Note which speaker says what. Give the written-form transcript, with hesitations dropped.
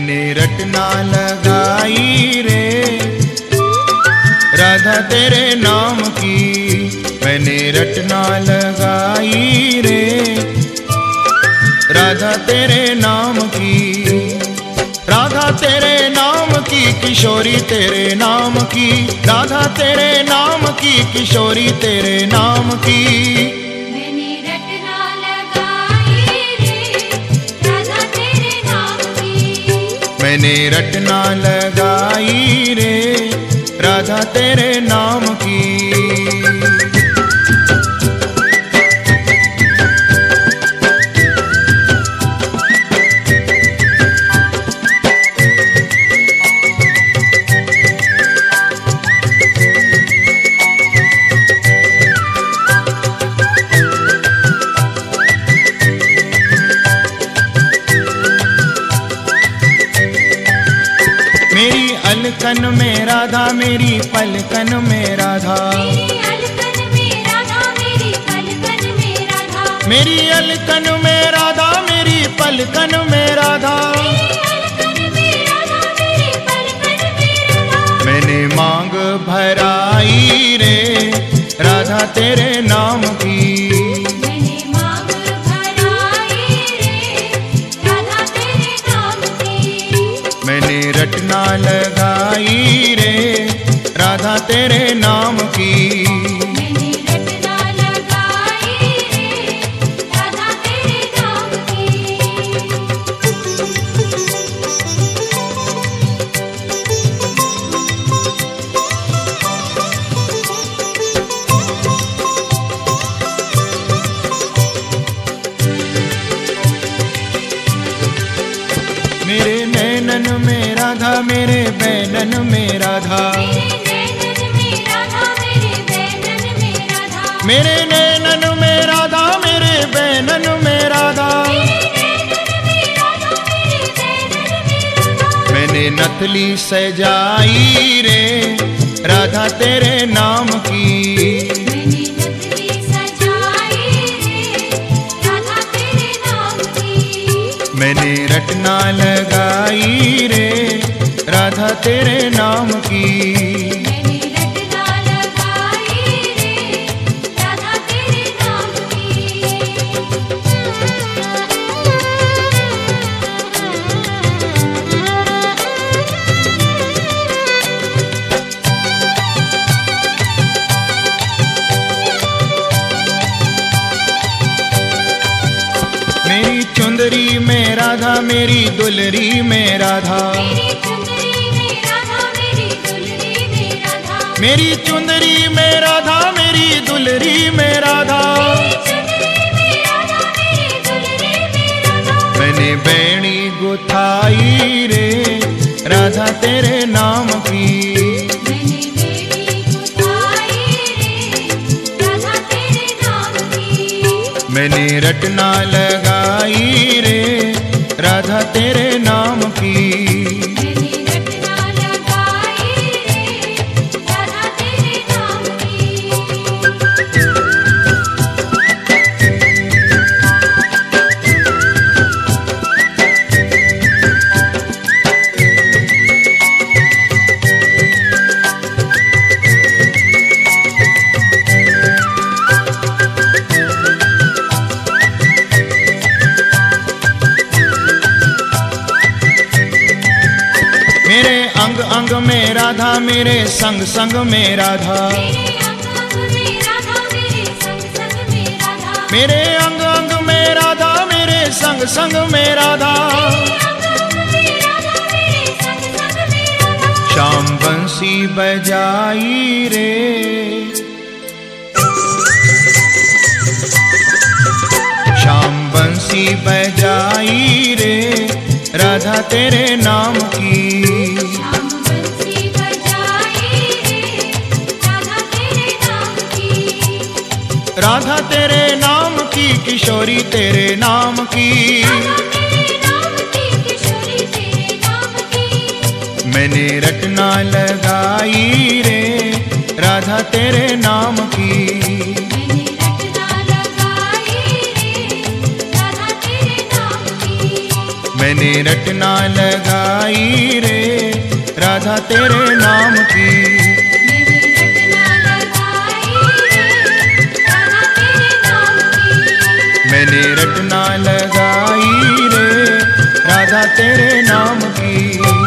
Speaker 1: मैंने रटना लगाई रे राधा तेरे नाम की, मैंने रटना लगाई रे राधा तेरे नाम की। राधा तेरे नाम की किशोरी तेरे नाम की, राधा तेरे नाम की किशोरी तेरे नाम की।
Speaker 2: मैंने रटना लगाई रे राधा तेरे नाम की,
Speaker 1: मैंने रटना लगाई रे राधा तेरे नाम की। मेरी अलकन में राधा मेरी पलकन में राधा,
Speaker 2: मेरी अलकन में राधा मेरी पलकन में राधा,
Speaker 1: मेरी अलकन में राधा मेरी पलकन में राधा।
Speaker 2: मेरी अलकन में राधा मेरी पलकन में राधा।
Speaker 1: मैंने मांग भराई रे राधा तेरे नाम की,
Speaker 2: मैंने मांग भराई रे राधा तेरे नाम की।
Speaker 1: मैंने रटना लगाई रे राधा तेरे नाम की।
Speaker 2: मैंने रटना लगाई रे राधा तेरे नाम की।
Speaker 1: मेरे नैनन में राधा मेरे बैनन में राधा,
Speaker 2: मेरे नैनन में राधा मेरे बैनन में राधा,
Speaker 1: मेरे नैनन में राधा मेरे बैनन में राधा।
Speaker 2: मेरे नैनन में राधा मेरे बैनन में राधा।
Speaker 1: मैंने नथली सजाई रे राधा तेरे नाम की,
Speaker 2: मैंने नथली सजाई रे राधा तेरे नाम की।
Speaker 1: मैंने रटना लगाई रे राधा तेरे नाम की।
Speaker 2: मैंने रटना लगाई रे राधा तेरे नाम
Speaker 1: मेरी चुंदरी में राधा मेरी दुलरी में राधा,
Speaker 2: मेरी चुंदरी में राधा मेरी दुलरी में राधा,
Speaker 1: मेरी चुंदरी में राधा मेरी दुलरी में राधा।
Speaker 2: मेरी चुंदरी में राधा मेरी दुलरी में राधा।
Speaker 1: मैंने बैणी गुथाई रे राधा तेरे नाम की,
Speaker 2: मैंने बेड़ी गुथाई रे राधा तेरे नाम की।
Speaker 1: मैंने रटना लगाई रे राधा तेरे नाम की।
Speaker 2: मैंने रटना लगाई रे राधा तेरे नाम की।
Speaker 1: मेरे अंग अंग में राधा मेरे संग संग में राधा,
Speaker 2: मेरे अंग अंग में राधा मेरे संग संग में राधा,
Speaker 1: मेरे अंग अंग में राधा मेरे संग संग में राधा।
Speaker 2: मेरे अंग अंग में राधा मेरे संग संग में राधा।
Speaker 1: श्याम बंसी बजाई रे श्याम बंसी बजाई रे राधा तेरे नाम की,
Speaker 2: श्याम बंसी बजाई रे राधा तेरे नाम की।
Speaker 1: राधा तेरे नाम की किशोरी तेरे नाम की।
Speaker 2: राधा तेरे नाम की किशोरी तेरे नाम की।
Speaker 1: मैंने रटना लगाई रे राधा तेरे नाम की।
Speaker 2: मैंने रटना लगाई रे राधा तेरे नाम की।
Speaker 1: मैंने रटना लगाई रे राधा तेरे नाम की।
Speaker 2: मैंने रटना लगाई रे राधा तेरे नाम की।
Speaker 1: मैंने रटना लगाई रे राधा तेरे नाम की।